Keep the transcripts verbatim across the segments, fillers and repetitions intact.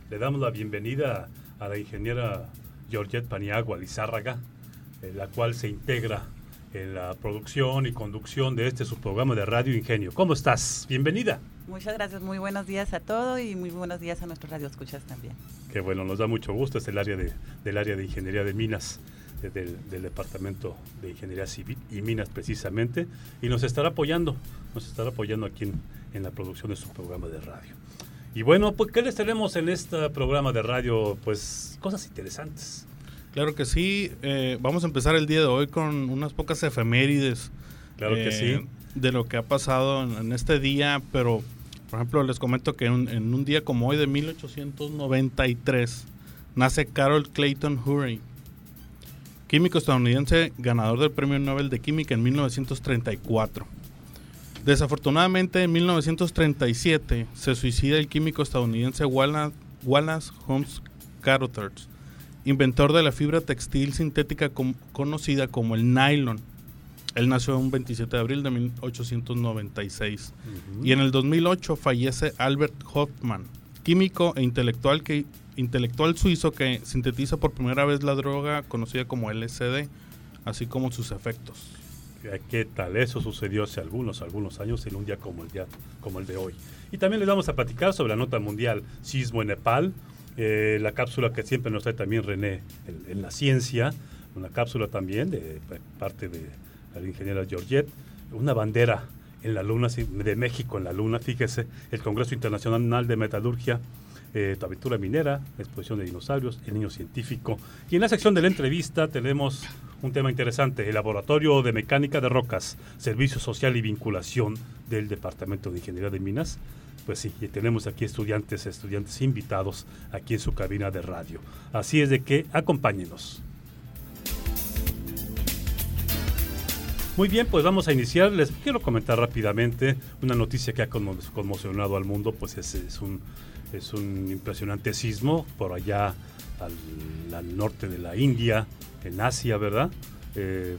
le damos la bienvenida a la ingeniera Georgette Paniagua Lizárraga, eh, la cual se integra en la producción y conducción de este su programa de Radio Ingenio. ¿Cómo estás? Bienvenida. Muchas gracias, muy buenos días a todos y muy buenos días a nuestros radioescuchas también. Qué bueno, nos da mucho gusto, es el área de, del área de Ingeniería de Minas, de, del, del Departamento de Ingeniería Civil y Minas precisamente, y nos estará apoyando, nos estará apoyando aquí en, en la producción de su programa de radio. Y bueno, pues ¿qué les tenemos en este programa de radio? Pues cosas interesantes. Claro que sí, eh, vamos a empezar el día de hoy con unas pocas efemérides. Claro eh, que sí. De lo que ha pasado en, en este día, pero por ejemplo les comento que en, en un día como hoy de mil ochocientos noventa y tres nace Carol Clayton Urey, químico estadounidense ganador del Premio Nobel de Química en mil novecientos treinta y cuatro. Desafortunadamente en mil novecientos treinta y siete se suicida el químico estadounidense Wallace, Wallace Holmes Carothers, inventor de la fibra textil sintética com- conocida como el nylon. Él nació un veintisiete de abril de mil ochocientos noventa y seis. Uh-huh. Y en el dos mil ocho fallece Albert Hofmann, químico e intelectual, que, intelectual suizo que sintetiza por primera vez la droga conocida como L S D, así como sus efectos. ¿Qué tal? Eso sucedió hace algunos, algunos años, en un día como el, día, como el de hoy. Y también les vamos a platicar sobre la nota mundial, sismo en Nepal. Eh, la cápsula que siempre nos trae también René en, en la ciencia, una cápsula también de, de parte de la ingeniera Georgette, una bandera en la luna, de México en la luna, fíjese, el Congreso Internacional de Metalurgia, eh, aventura minera, exposición de dinosaurios, el niño científico. Y en la sección de la entrevista tenemos un tema interesante, el Laboratorio de Mecánica de Rocas, Servicio Social y Vinculación del Departamento de Ingeniería de Minas. Pues sí, y tenemos aquí estudiantes, estudiantes invitados aquí en su cabina de radio. Así es de que acompáñenos. Muy bien, pues vamos a iniciar. Les quiero comentar rápidamente una noticia que ha conmocionado al mundo, pues es, es, un, es un impresionante sismo por allá al, al norte de la India, en Asia, ¿verdad? Eh,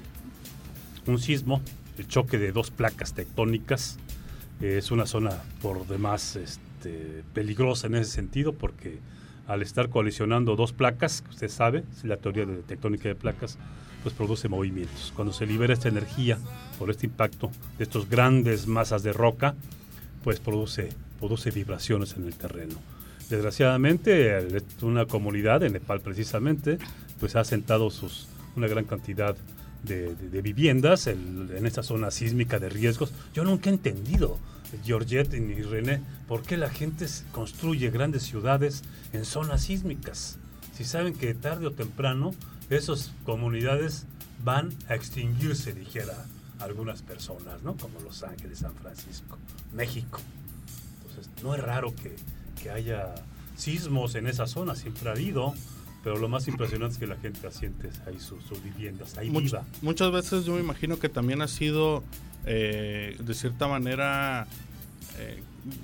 un sismo, el choque de dos placas tectónicas. Es una zona por demás este, peligrosa en ese sentido, porque al estar colisionando dos placas, usted sabe, es la teoría de tectónica de placas, pues produce movimientos. Cuando se libera esta energía por este impacto de estas grandes masas de roca, pues produce, produce vibraciones en el terreno. Desgraciadamente, una comunidad en Nepal precisamente, pues ha asentado sus, una gran cantidad De, de, de viviendas el, en esta zona sísmica de riesgos. Yo nunca he entendido, Georgette y René, por qué la gente construye grandes ciudades en zonas sísmicas. Si saben que tarde o temprano esas comunidades van a extinguirse, dijera algunas personas, ¿no? Como Los Ángeles, San Francisco, México. Entonces, no es raro que, que haya sismos en esa zona, siempre ha habido. Pero lo más impresionante es que la gente asiente ahí sus, sus viviendas, ahí Much, viva. Muchas veces yo me imagino que también ha sido, eh, de cierta manera, eh,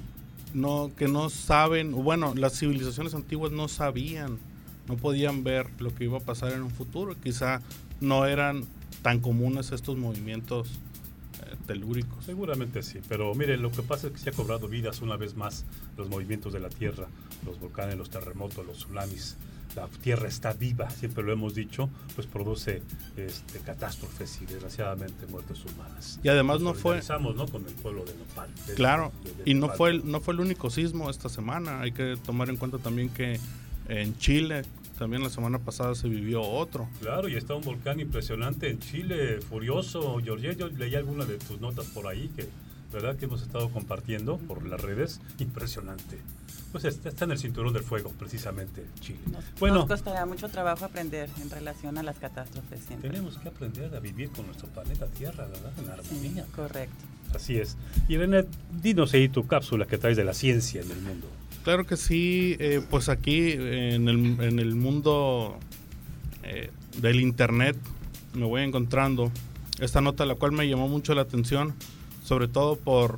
no que no saben, bueno, las civilizaciones antiguas no sabían, no podían ver lo que iba a pasar en un futuro. Quizá no eran tan comunes estos movimientos eh, telúricos. Seguramente sí, pero miren, lo que pasa es que se ha cobrado vidas una vez más los movimientos de la Tierra, los volcanes, los terremotos, los tsunamis. La Tierra está viva, siempre lo hemos dicho, pues produce este, catástrofes y desgraciadamente muertes humanas. Y además Nos no fue, ¿no? con el pueblo de Nepal. De, claro, de, de, de y no Nepal. fue el, no fue el único sismo esta semana. Hay que tomar en cuenta también que en Chile también la semana pasada se vivió otro. Claro, y está un volcán impresionante en Chile, furioso. Georgette, yo leí alguna de tus notas por ahí que, ¿verdad?, que hemos estado compartiendo por las redes. Impresionante. Pues está, está en el cinturón del fuego, precisamente, Chile. Nos, bueno, nos costará mucho trabajo aprender en relación a las catástrofes siempre. Tenemos que aprender a vivir con nuestro planeta Tierra, ¿verdad?, en armonía. Sí, correcto. Así es. Y René, dinos ahí tu cápsula que traes de la ciencia en el mundo. Claro que sí, eh, pues aquí en el, en el mundo eh, del internet me voy encontrando esta nota, la cual me llamó mucho la atención, sobre todo por,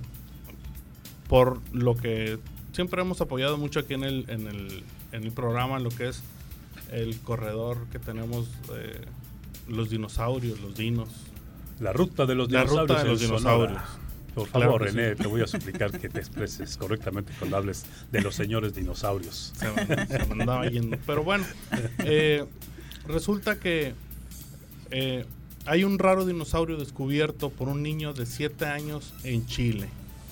por lo que siempre hemos apoyado mucho aquí en el, en el, en el programa, lo que es el corredor que tenemos, eh, los dinosaurios, los dinos. La ruta de los la dinosaurios. ruta de los dinosaurios. Por favor, Claro que René, sí. te voy a suplicar que te expreses correctamente cuando hables de los señores dinosaurios. Se me, se me andaba yendo. Pero bueno, eh, resulta que eh, hay un raro dinosaurio descubierto por un niño de siete años en Chile.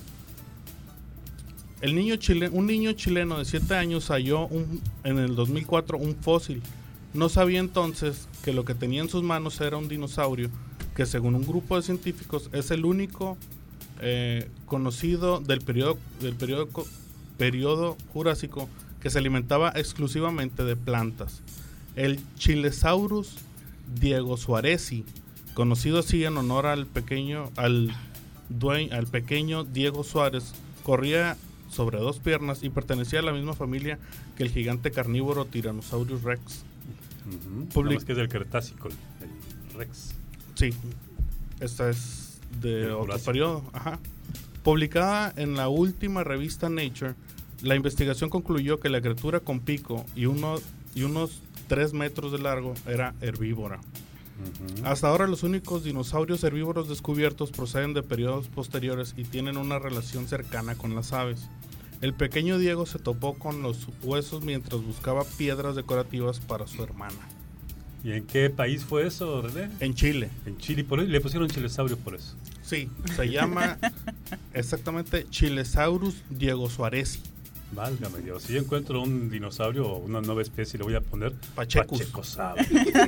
El niño chile, un niño chileno de siete años halló un, en el dos mil cuatro un fósil. No sabía entonces que lo que tenía en sus manos era un dinosaurio que, según un grupo de científicos, es el único eh, conocido del periodo, del periodo, periodo Jurásico que se alimentaba exclusivamente de plantas. El Chilesaurus diegosuarezi, conocido así en honor al pequeño, al, dueño, al pequeño Diego Suárez, corría sobre dos piernas y pertenecía a la misma familia que el gigante carnívoro Tyrannosaurus Rex. Uh-huh. Public- Nada más que es del Cretácico, el, el Rex. Sí, esta es de Del otro Jurásico. periodo. Ajá. Publicada en la última revista Nature, la investigación concluyó que la criatura con pico y, uno, y unos tres metros de largo era herbívora. Uh-huh. Hasta ahora los únicos dinosaurios herbívoros descubiertos proceden de periodos posteriores y tienen una relación cercana con las aves. El pequeño Diego se topó con los huesos mientras buscaba piedras decorativas para su hermana. ¿Y en qué país fue eso, René? En Chile. En Chile, por eso, le pusieron chilesaurio por eso. Sí, se llama exactamente Chilesaurus diegosuarezi. Válgame Dios, si yo encuentro un dinosaurio o una nueva especie, le voy a poner Pachecus. Pachecosaurio.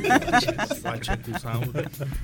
Pachecosaurus.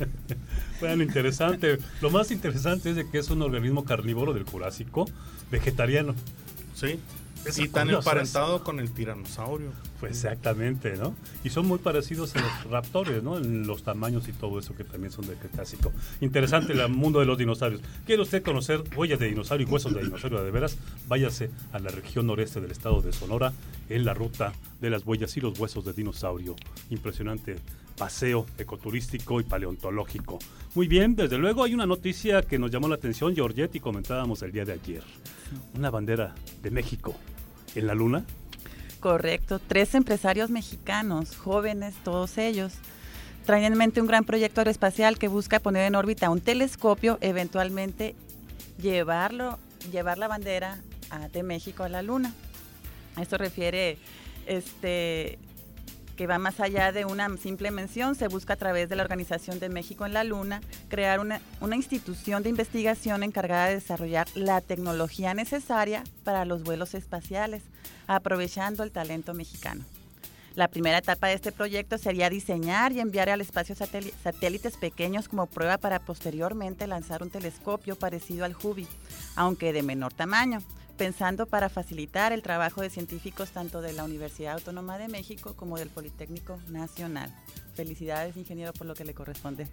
Bueno, interesante. Lo más interesante es de que es un organismo carnívoro del Jurásico, vegetariano. Sí. Es Y tan curioso emparentado eso. con el tiranosaurio. Pues exactamente, ¿no? Y son muy parecidos a los raptores, ¿no? En los tamaños y todo eso que también son del Cretácico. Interesante el mundo de los dinosaurios. ¿Quiere usted conocer huellas de dinosaurio y huesos de dinosaurio de veras? Váyase a la región noreste del estado de Sonora en la ruta de las huellas y los huesos de dinosaurio. Impresionante paseo ecoturístico y paleontológico. Muy bien, desde luego hay una noticia que nos llamó la atención, Georgette, y comentábamos el día de ayer. Una bandera de México en la luna. Correcto, tres empresarios mexicanos, jóvenes todos ellos, traen en mente un gran proyecto aeroespacial que busca poner en órbita un telescopio, eventualmente llevarlo, llevar la bandera a, de México a la luna. Esto refiere este, que va más allá de una simple mención. Se busca a través de la Organización de México en la Luna crear una, una institución de investigación encargada de desarrollar la tecnología necesaria para los vuelos espaciales, aprovechando el talento mexicano. La primera etapa de este proyecto sería diseñar y enviar al espacio satél- satélites pequeños como prueba para posteriormente lanzar un telescopio parecido al Hubble, aunque de menor tamaño, pensando para facilitar el trabajo de científicos tanto de la Universidad Autónoma de México como del Politécnico Nacional. Felicidades, ingeniero, por lo que le corresponde.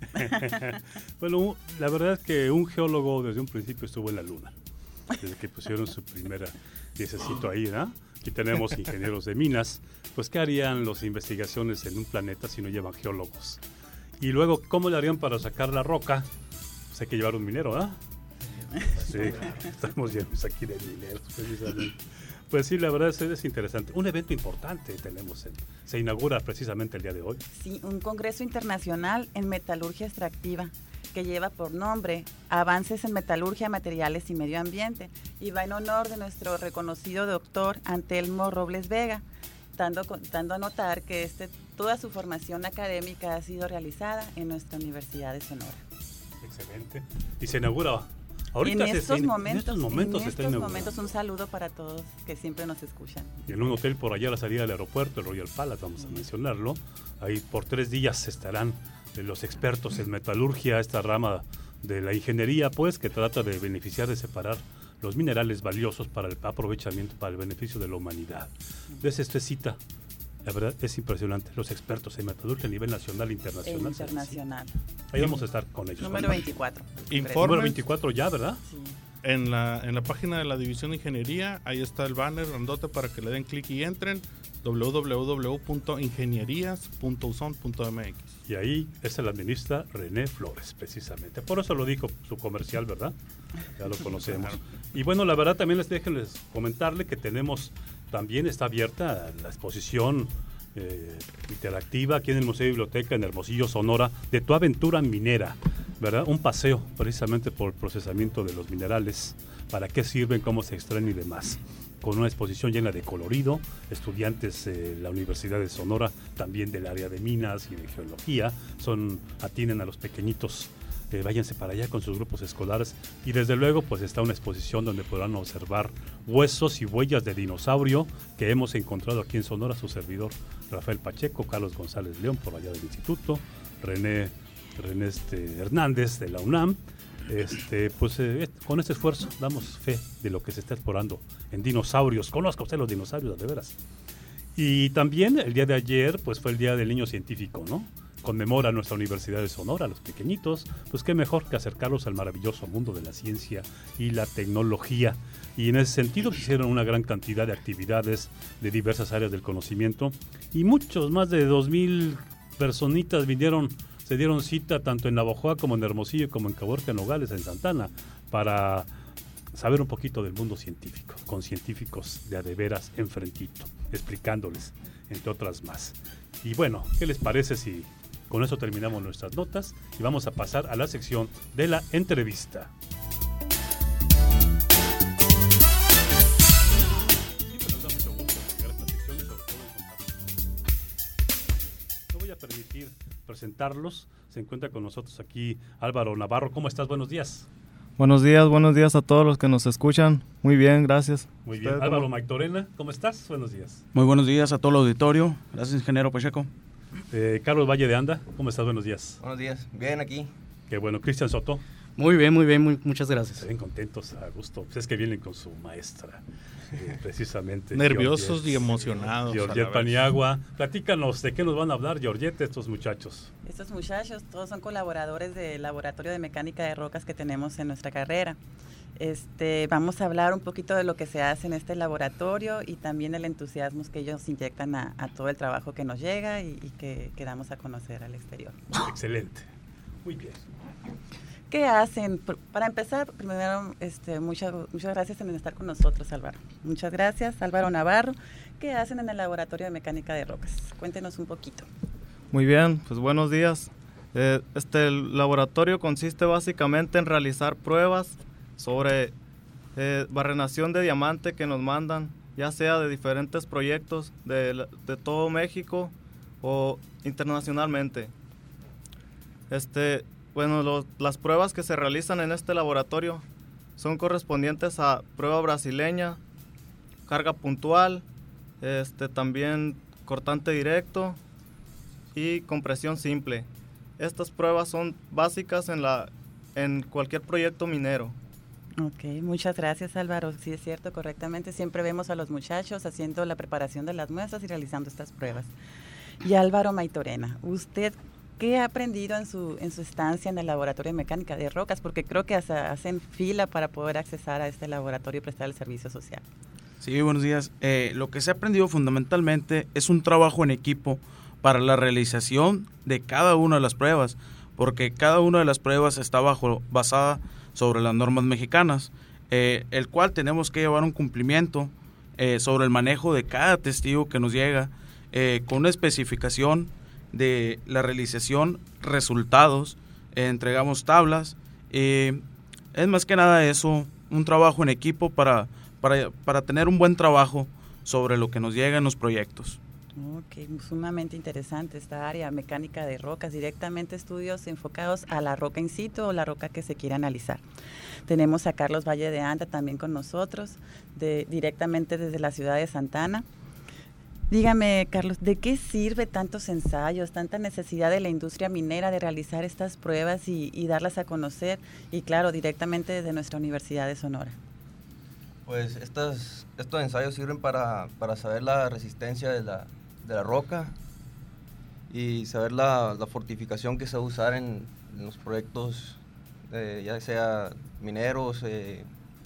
Bueno, la verdad es que un geólogo desde un principio estuvo en la luna, desde que pusieron su primera piececito ahí, ¿no? Aquí tenemos ingenieros de minas, pues ¿qué harían las investigaciones en un planeta si no llevan geólogos? Y luego, ¿cómo le harían para sacar la roca? Pues hay que llevar un minero, ¿ah? Sí, estamos llenos aquí de mineros, precisamente. Pues sí, la verdad es, es interesante. Un evento importante tenemos, en, se inaugura precisamente el día de hoy. Sí, un congreso internacional en metalurgia extractiva que lleva por nombre Avances en Metalurgia, Materiales y Medio Ambiente, y va en honor de nuestro reconocido doctor Antelmo Robles Vega, dando, dando a notar que este, toda su formación académica ha sido realizada en nuestra Universidad de Sonora. Excelente. Y se inaugura ahorita. En se- estos se- momentos, en estos momentos, en se está estos inaugurando. momentos un saludo para todos que siempre nos escuchan. Y en un hotel por allá a la salida del aeropuerto, el Royal Palace, vamos a mencionarlo. Ahí por tres días estarán eh, los expertos en metalurgia, esta rama de la ingeniería, pues, que trata de beneficiar, de separar los minerales valiosos para el aprovechamiento, para el beneficio de la humanidad. Desde esta cita, la verdad es impresionante. Los expertos en metalurgia a nivel nacional e E internacional. internacional. Ahí vamos a estar con ellos. Número veinticuatro. Informe. Número veinticuatro ya, ¿verdad? Sí. En la, en la página de la División de Ingeniería, ahí está el banner grandote para que le den clic y entren, doble u doble u doble u punto ingenierías punto u s o n punto m x. Y ahí es el administra René Flores, precisamente. Por eso lo dijo su comercial, ¿verdad? Ya lo conocemos. Y bueno, la verdad también les déjenles comentarle que tenemos, también está abierta la exposición eh, interactiva aquí en el Museo y Biblioteca en Hermosillo, Sonora, de Tu Aventura Minera. ¿verdad? Un paseo precisamente por el procesamiento de los minerales, para qué sirven, cómo se extraen y demás. Con una exposición llena de colorido, estudiantes de la Universidad de Sonora, también del área de minas y de geología, son, atienden a los pequeñitos. Eh, váyanse para allá con sus grupos escolares, y desde luego pues está una exposición donde podrán observar huesos y huellas de dinosaurio que hemos encontrado aquí en Sonora, su servidor Rafael Pacheco, Carlos González León por allá del instituto, René, René este, Hernández de la UNAM. Este, pues eh, con este esfuerzo damos fe de lo que se está explorando en dinosaurios. Conozca usted los dinosaurios, de veras. Y también el día de ayer pues fue el Día del Niño Científico, ¿no? Conmemora nuestra Universidad de Sonora, los pequeñitos, pues qué mejor que acercarlos al maravilloso mundo de la ciencia y la tecnología. Y en ese sentido se hicieron una gran cantidad de actividades de diversas áreas del conocimiento, y muchos, más de dos mil personitas vinieron, se dieron cita tanto en Navojoa como en Hermosillo, como en Caborca, en Nogales, en Santana, para saber un poquito del mundo científico, con científicos de a de veras enfrentito, explicándoles, entre otras más. Y bueno, ¿qué les parece si con eso terminamos nuestras notas y vamos a pasar a la sección de la entrevista? Sí, pues nos da mucho gusto llegar a esta sección y sobre todo encontrar. No voy a permitir presentarlos. Se encuentra con nosotros aquí Álvaro Navarro. ¿Cómo estás? Buenos días. Buenos días, buenos días a todos los que nos escuchan. Muy bien, gracias. Muy bien. Álvaro Maitorena, ¿cómo estás? Buenos días. Muy buenos días a todo el auditorio. Gracias, ingeniero Pacheco. Eh, Carlos Valle de Anda, ¿cómo estás? Buenos días. Buenos días, bien aquí. Qué bueno. Cristian Soto. Muy bien, muy bien, muy, muchas gracias. Se ven contentos, a gusto. Pues es que vienen con su maestra, eh, precisamente. Nerviosos Georgette, y emocionados. Georgette Paniagua. Platícanos, ¿de qué nos van a hablar, Georgette, estos muchachos? Estos muchachos todos son colaboradores del Laboratorio de Mecánica de Rocas que tenemos en nuestra carrera. Este, vamos a hablar un poquito de lo que se hace en este laboratorio y también el entusiasmo que ellos inyectan a, a todo el trabajo que nos llega y, y que, que damos a conocer al exterior. Excelente. Muy bien. ¿Qué hacen? Para empezar, primero, este, muchas, muchas gracias por estar con nosotros, Álvaro. Muchas gracias, Álvaro Navarro. ¿Qué hacen en el Laboratorio de Mecánica de Rocas? Cuéntenos un poquito. Muy bien, pues buenos días. Eh, este el laboratorio consiste básicamente en realizar pruebas sobre eh, barrenación de diamante que nos mandan, ya sea de diferentes proyectos de, de todo México o internacionalmente. Este, bueno, los, las pruebas que se realizan en este laboratorio son correspondientes a prueba brasileña, carga puntual, este, también cortante directo y compresión simple. Estas pruebas son básicas en, la, en cualquier proyecto minero. Ok, muchas gracias, Álvaro. Sí, es cierto, correctamente. Siempre vemos a los muchachos haciendo la preparación de las muestras y realizando estas pruebas. Y Álvaro Maitorena, ¿usted qué ha aprendido en su, en su estancia en el Laboratorio de Mecánica de Rocas? Porque creo que hasta hacen fila para poder accesar a este laboratorio y prestar el servicio social. Sí, buenos días. Eh, lo que se ha aprendido fundamentalmente es un trabajo en equipo para la realización de cada una de las pruebas, porque cada una de las pruebas está bajo, basada sobre las normas mexicanas, eh, el cual tenemos que llevar un cumplimiento eh, sobre el manejo de cada testigo que nos llega, eh, con una especificación de la realización, resultados, eh, entregamos tablas, eh, es más que nada eso, un trabajo en equipo para, para, para tener un buen trabajo sobre lo que nos llega en los proyectos. Ok, sumamente interesante esta área, mecánica de rocas, directamente estudios enfocados a la roca in situ o la roca que se quiere analizar. Tenemos a Carlos Valle de Anda también con nosotros, de, directamente desde la ciudad de Santana. Dígame, Carlos, ¿de qué sirve tantos ensayos, tanta necesidad de la industria minera de realizar estas pruebas y, y darlas a conocer? Y claro, directamente desde nuestra Universidad de Sonora. Pues estas, estos ensayos sirven para, para saber la resistencia de la, de la roca y saber la, la fortificación que se va a usar en, en los proyectos, eh, ya sea mineros, eh,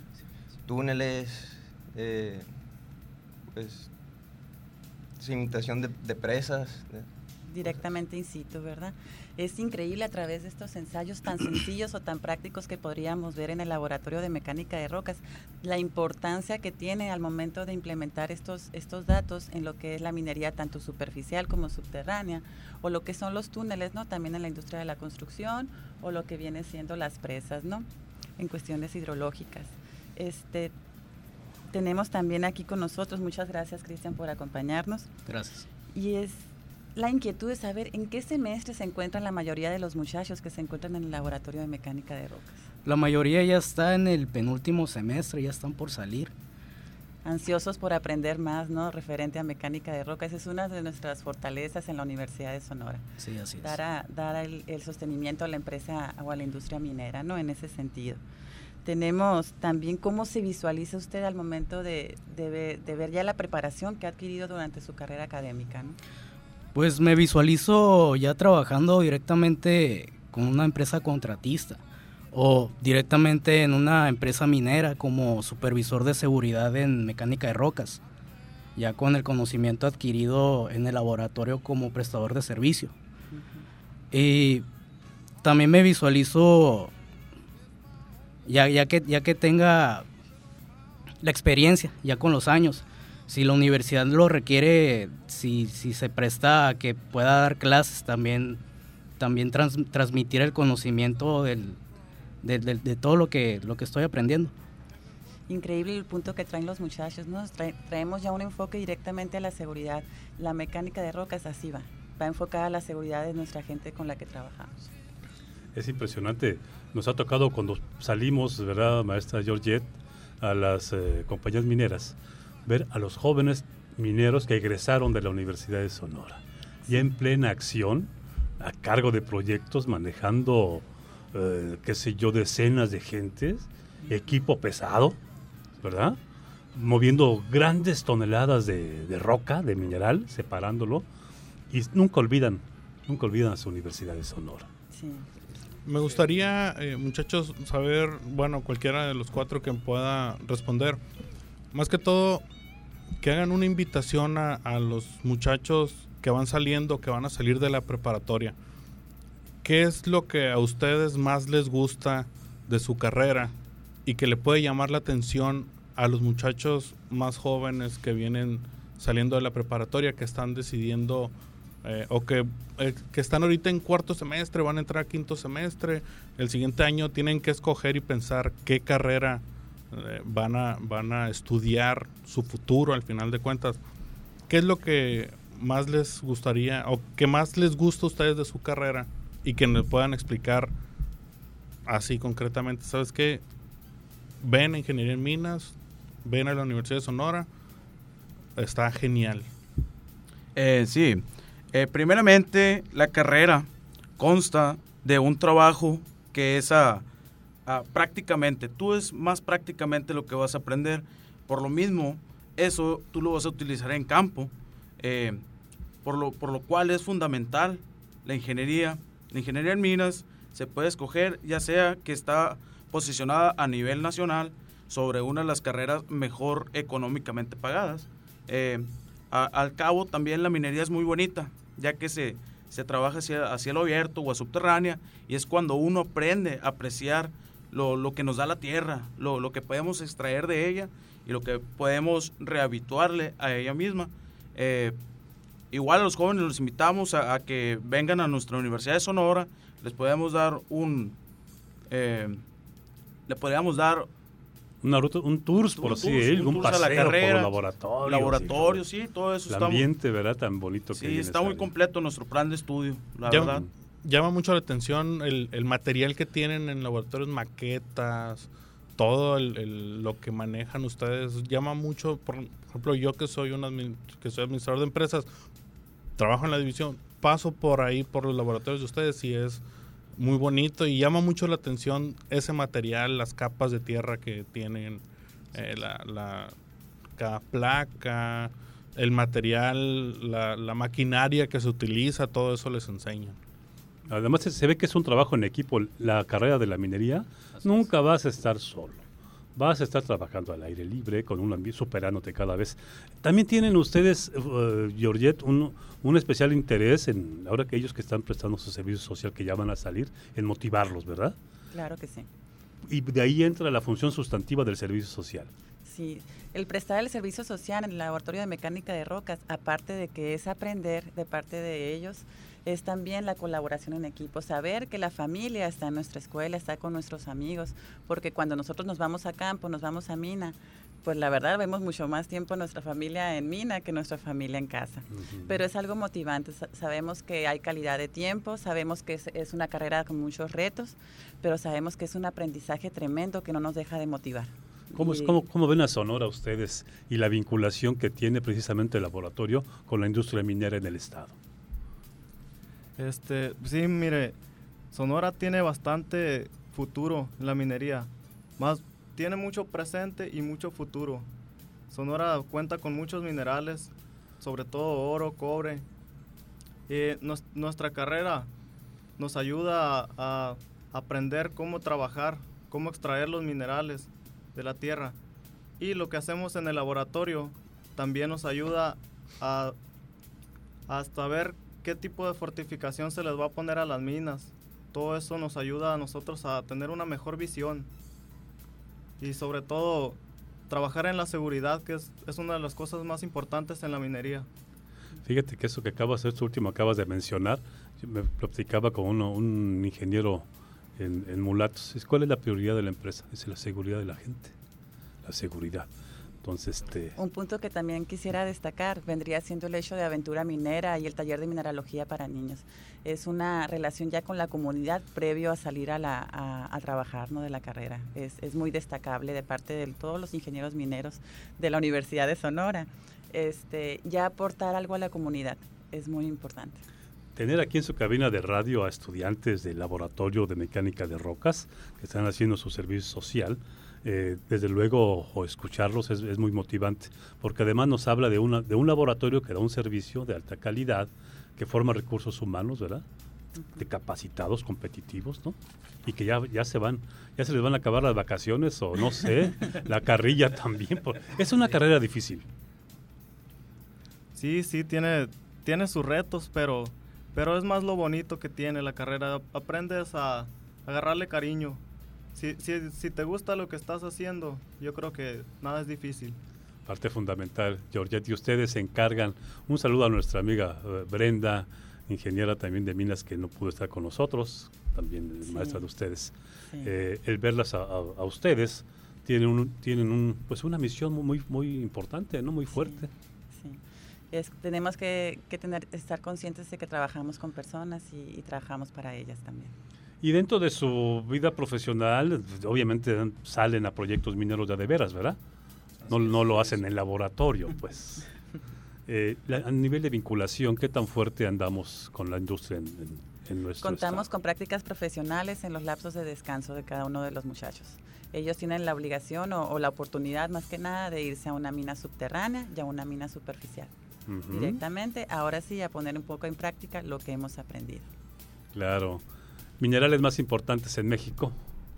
túneles, eh, pues cimentación de, de presas, directamente in situ, ¿verdad? Es increíble a través de estos ensayos tan sencillos o tan prácticos que podríamos ver en el laboratorio de mecánica de rocas, la importancia que tiene al momento de implementar estos, estos datos en lo que es la minería tanto superficial como subterránea, o lo que son los túneles, ¿no? También en la industria de la construcción, o lo que viene siendo las presas, ¿no? En cuestiones hidrológicas. Este, tenemos también aquí con nosotros, muchas gracias, Cristian, por acompañarnos. Gracias. Y es la inquietud de saber en qué semestre se encuentran la mayoría de los muchachos que se encuentran en el laboratorio de mecánica de rocas. La mayoría ya está en el penúltimo semestre, ya están por salir. Ansiosos por aprender más, ¿no? Referente a mecánica de rocas, es una de nuestras fortalezas en la Universidad de Sonora. Sí, así es. Dar, a, dar el, el sostenimiento a la empresa o a la industria minera, ¿no? En ese sentido. Tenemos también cómo se visualiza usted al momento de, de, ver, de ver ya la preparación que ha adquirido durante su carrera académica, ¿no? Pues me visualizo ya trabajando directamente con una empresa contratista o directamente en una empresa minera como supervisor de seguridad en mecánica de rocas, ya con el conocimiento adquirido en el laboratorio como prestador de servicio. Uh-huh. Y también me visualizo, ya, ya, que, ya que tenga la experiencia, ya con los años, si la universidad lo requiere, si, si se presta a que pueda dar clases, también, también trans, transmitir el conocimiento del, de, de, de todo lo que, lo que estoy aprendiendo. Increíble el punto que traen los muchachos, ¿no? Trae, traemos ya un enfoque directamente a la seguridad. La mecánica de rocas así va, va enfocada a la seguridad de nuestra gente con la que trabajamos. Es impresionante. Nos ha tocado cuando salimos, ¿verdad, maestra Georgette, a las eh, compañías mineras, ver a los jóvenes mineros que egresaron de la Universidad de Sonora, ya en plena acción, a cargo de proyectos, manejando, eh, qué sé yo, decenas de gentes, equipo pesado, ¿verdad? Moviendo grandes toneladas de, de roca, de mineral, separándolo, y nunca olvidan, nunca olvidan a su Universidad de Sonora. Sí. Me gustaría, eh, muchachos, saber, bueno, cualquiera de los cuatro que pueda responder, más que todo, que hagan una invitación a, a los muchachos que van saliendo, que van a salir de la preparatoria. ¿Qué es lo que a ustedes más les gusta de su carrera y que le puede llamar la atención a los muchachos más jóvenes que vienen saliendo de la preparatoria, que están decidiendo eh, o que, eh, que están ahorita en cuarto semestre, van a entrar a quinto semestre, el siguiente año tienen que escoger y pensar qué carrera eh, van a, van a estudiar, su futuro al final de cuentas? ¿Qué es lo que más les gustaría o qué más les gusta a ustedes de su carrera y que nos puedan explicar así concretamente? ¿Sabes qué? Ven a Ingeniería en Minas, ven a la Universidad de Sonora, está genial. Eh, sí, eh, primeramente la carrera consta de un trabajo que es a, a prácticamente, tú es más prácticamente lo que vas a aprender, por lo mismo eso tú lo vas a utilizar en campo, eh, por, lo, por lo cual es fundamental la ingeniería. La ingeniería en minas se puede escoger ya sea que está posicionada a nivel nacional sobre una de las carreras mejor económicamente pagadas. Eh, a, al cabo también la minería es muy bonita, ya que se, se trabaja hacia, a cielo abierto o a subterránea, y es cuando uno aprende a apreciar lo, lo que nos da la tierra, lo, lo que podemos extraer de ella y lo que podemos rehabituarle a ella misma. Eh, igual a los jóvenes los invitamos a, a que vengan a nuestra Universidad de Sonora, les podemos dar un... Eh, le podríamos dar Una ruta, un tours, por un así tours, decirlo, un un tours a la paseo carrera, por los laboratorios. laboratorios, sí, todo eso El está ambiente, muy, ¿verdad? Tan bonito que sí, hay en está esa muy área. completo nuestro plan de estudio, la Llama, verdad. llama mucho la atención el, el material que tienen en laboratorios, maquetas, todo el, el, lo que manejan ustedes. Llama mucho, por ejemplo, yo que soy, un admin, que soy administrador de empresas, trabajo en la división, paso por ahí, por los laboratorios de ustedes y es muy bonito y llama mucho la atención ese material, las capas de tierra que tienen, eh, la, la cada placa, el material, la, la maquinaria que se utiliza, todo eso les enseñan. Además se ve que es un trabajo en equipo. La carrera de la minería, nunca vas a estar solo. vas a estar trabajando al aire libre, con un ambiente, superándote cada vez. También tienen ustedes, uh, Georgette, un, un especial interés en, ahora que ellos que están prestando su servicio social, que ya van a salir, en motivarlos, ¿verdad? Claro que sí. Y de ahí entra la función sustantiva del servicio social. Sí, el prestar el servicio social en el laboratorio de mecánica de rocas, aparte de que es aprender de parte de ellos, es también la colaboración en equipo, saber que la familia está en nuestra escuela, está con nuestros amigos, porque cuando nosotros nos vamos a campo, nos vamos a mina, pues la verdad vemos mucho más tiempo nuestra familia en mina que nuestra familia en casa. Uh-huh. Pero es algo motivante, sabemos que hay calidad de tiempo, sabemos que es, es una carrera con muchos retos, pero sabemos que es un aprendizaje tremendo que no nos deja de motivar. ¿Cómo, es, cómo, ¿Cómo ven a Sonora ustedes y la vinculación que tiene precisamente el laboratorio con la industria minera en el estado? Este, sí, mire, Sonora tiene bastante futuro en la minería, más tiene mucho presente y mucho futuro. Sonora cuenta con muchos minerales, sobre todo oro, cobre. Eh, nos, nuestra carrera nos ayuda a, a aprender cómo trabajar, cómo extraer los minerales de la tierra, y lo que hacemos en el laboratorio también nos ayuda a, a saber qué tipo de fortificación se les va a poner a las minas. Todo eso nos ayuda a nosotros a tener una mejor visión y sobre todo trabajar en la seguridad, que es, es una de las cosas más importantes en la minería. Fíjate que eso que acabas, esto último acabas de mencionar, yo me platicaba con uno, un ingeniero En, en Mulatos. ¿Cuál es la prioridad de la empresa? Es la seguridad de la gente, la seguridad. Entonces, este... Un punto que también quisiera destacar vendría siendo el hecho de aventura minera y el taller de mineralogía para niños. Es una relación ya con la comunidad previo a salir a, la, a, a trabajar, ¿no?, de la carrera. Es, es muy destacable de parte de todos los ingenieros mineros de la Universidad de Sonora. Este, ya aportar algo a la comunidad es muy importante. Tener aquí en su cabina de radio a estudiantes del laboratorio de mecánica de rocas que están haciendo su servicio social, eh, desde luego o escucharlos es, es muy motivante, porque además nos habla de, una, de un laboratorio que da un servicio de alta calidad, que forma recursos humanos, ¿verdad?, de capacitados, competitivos, ¿no? Y que ya, ya se van, ya se les van a acabar las vacaciones o no sé, la carrilla también. Por, es una carrera difícil. Sí, sí, tiene, tiene sus retos, pero... Pero es más lo bonito que tiene la carrera. Aprendes a agarrarle cariño. Si, si, si te gusta lo que estás haciendo, yo creo que nada es difícil. Parte fundamental, Georgette. Y ustedes se encargan. Un saludo a nuestra amiga uh, Brenda, ingeniera también de minas, que no pudo estar con nosotros, también sí. maestra de ustedes. Sí. Eh, el verlas a, a, a ustedes tienen, un, tienen un, pues una misión muy, muy importante, ¿no? Muy fuerte. Sí. Es, tenemos que, que tener, estar conscientes de que trabajamos con personas y, y trabajamos para ellas también. Y dentro de su vida profesional, obviamente salen a proyectos mineros de, de veras, ¿verdad? No, no lo hacen en laboratorio, pues. eh, la, a nivel de vinculación, ¿qué tan fuerte andamos con la industria en, en, en nuestro Contamos estado? Con prácticas profesionales en los lapsos de descanso de cada uno de los muchachos. Ellos tienen la obligación o, o la oportunidad, más que nada, de irse a una mina subterránea y a una mina superficial. Uh-huh. Directamente, ahora sí, a poner un poco en práctica lo que hemos aprendido. Claro. Minerales más importantes en México.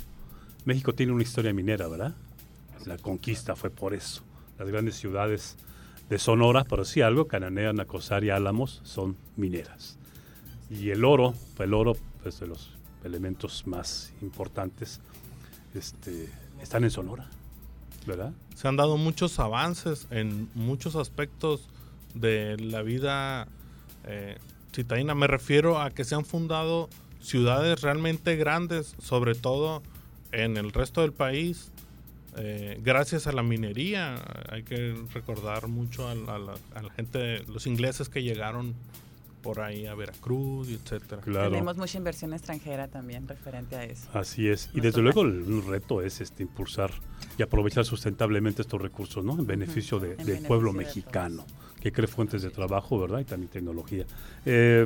México tiene una historia minera, ¿verdad? La conquista fue por eso. Las grandes ciudades de Sonora, por decir algo, Cananea, Nacosari, Álamos, son mineras. Y el oro, el oro, pues de los elementos más importantes, este, están en Sonora, ¿verdad? Se han dado muchos avances en muchos aspectos de la vida eh, citadina. Me refiero a que se han fundado ciudades realmente grandes, sobre todo en el resto del país, eh, gracias a la minería. Hay que recordar mucho a la, a la, a la gente, los ingleses que llegaron por ahí a Veracruz, etcétera. Claro. Tenemos mucha inversión extranjera también referente a eso. Así es. Y desde luego el, un reto es este impulsar y aprovechar sustentablemente estos recursos, ¿no? En beneficio de, en del beneficio pueblo mexicano, de que cree fuentes de trabajo, ¿verdad? Y también tecnología. Eh,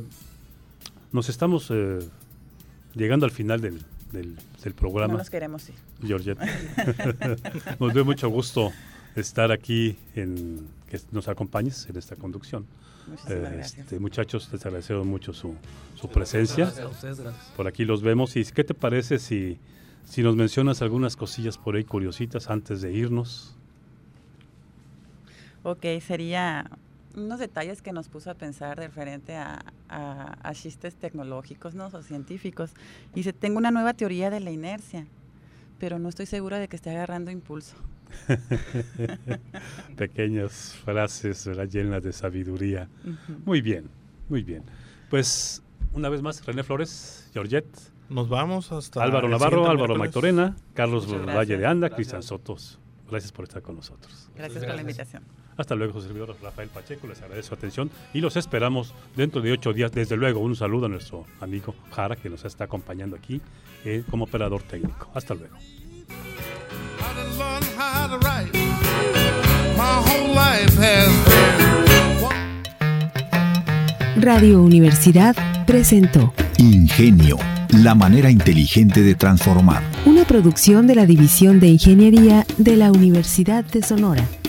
nos estamos eh, llegando al final del, del, del programa. No nos queremos ir. Georgette. Nos dio mucho gusto estar aquí, en que nos acompañes en esta conducción. Eh, este, muchachos, les agradecemos mucho su, su presencia. Gracias a ustedes, gracias. Por aquí los vemos. ¿Y qué te parece si Si nos mencionas algunas cosillas por ahí curiositas antes de irnos. Ok, sería unos detalles que nos puso a pensar de referente a, a, a chistes tecnológicos, ¿no? O científicos. Dice, tengo una nueva teoría de la inercia, pero no estoy segura de que esté agarrando impulso. Pequeñas frases, ¿verdad?, llenas de sabiduría. Uh-huh. Muy bien, muy bien. Pues una vez más, René Flores, Georgette. Nos vamos hasta Álvaro el Navarro, siguiente Álvaro miércoles. Magdalena, Carlos Muchas Valle gracias. de Anda, Gracias. Cristian Sotos. Gracias por estar con nosotros. Gracias por la invitación. Hasta luego, su servidor Rafael Pacheco, les agradezco su atención y los esperamos dentro de ocho días. Desde luego, un saludo a nuestro amigo Jara, que nos está acompañando aquí eh, como operador técnico. Hasta luego. Radio Universidad presentó Ingenio, la manera inteligente de transformar. una producción de la División de Ingeniería de la Universidad de Sonora.